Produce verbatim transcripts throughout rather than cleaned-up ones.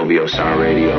O V O Sound Radio.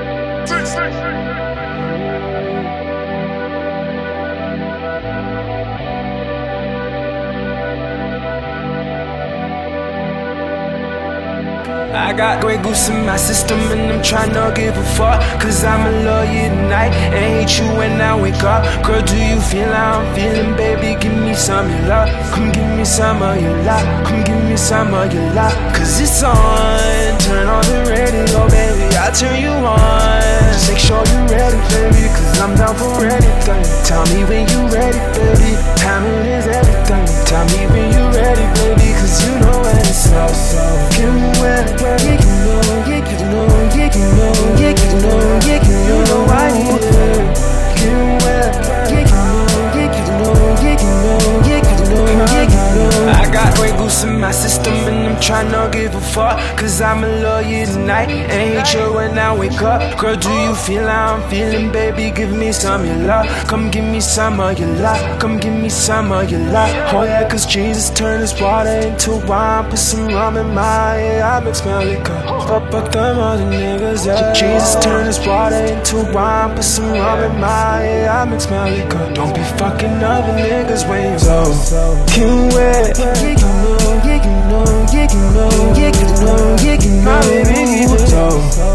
I got Grey Goose in my system and I'm tryna give a fuck, cause I'ma love you tonight and hate you when I wake up. Girl, do you feel how I'm feeling, baby? Give me some of your love. Come give me some of your love. Come give me some of your love. Cause it's on. Turn on the radio, baby, I'll turn you on. Just make sure you ready, baby, cause I'm down for anything. Tell me when you ready, baby. Timing is everything. Tell me when you ready, baby, cause you know when it's up. Give me wet. Yeah, you know, yeah, you know, yeah, you know, yeah, you know, yeah, you know I need it. Get wet, yeah, you know, yeah, you know, yeah, you know, yeah, you know, yeah, you know. I got Grey Goose in my system and I'm tryna give a fuck, cause I'ma love you tonight and hate you when I wake up. Girl, do you feel how I'm feeling, baby? Give me some of your love. Come give me some of your love. Come give me some of your love. Oh yeah, cause Jesus turned his water into wine. Put some rum in my head, I mix my liquor. Fuck, fuck them other niggas, yeah. Jesus turned his water into wine. Put some rum in my head, I mix my liquor. Don't be fucking other niggas when you so can wet. Yeah, you know, yeah, you know, yeah, you know, yeah, you know, yeah, you know. My baby, so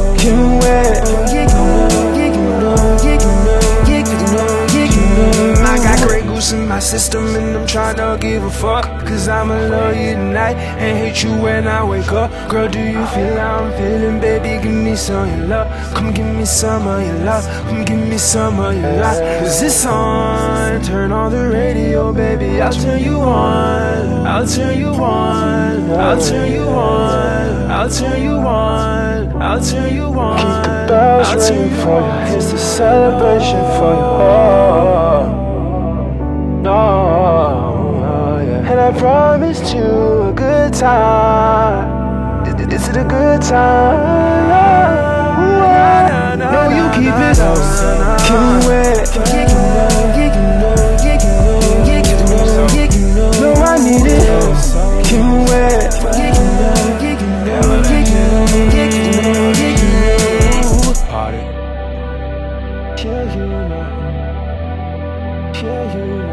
can wet. Yeah, you know, yeah, you know, yeah, you know, yeah, you know, yeah, you know. I got Grey Goose in my system and I'm tryna give a fuck, cause I'ma love you tonight and hate you when I wake up. Girl, do you feel how I'm feeling, baby? Give me some of your love. Come give me some of your love. Come give me some of your love. Cause it's on. Turn on the radio, baby, I'll turn you on. I'll turn you on. I'll turn you on. I'll turn you on. I'll turn you on. Keep the bells ringing for you. It's a celebration for you. Oh, no, yeah. And I promised you a good time. Is it a good time? No, you keep it up. Can we wet? Yeah, you know, yeah, you know, yeah, you know, yeah, you know, yeah, you know. No, I need it. Can we wet? Yeah, you know, yeah, you know, yeah, you know, yeah, you know, yeah, you know. Party. Yeah, you know. Yeah, you know.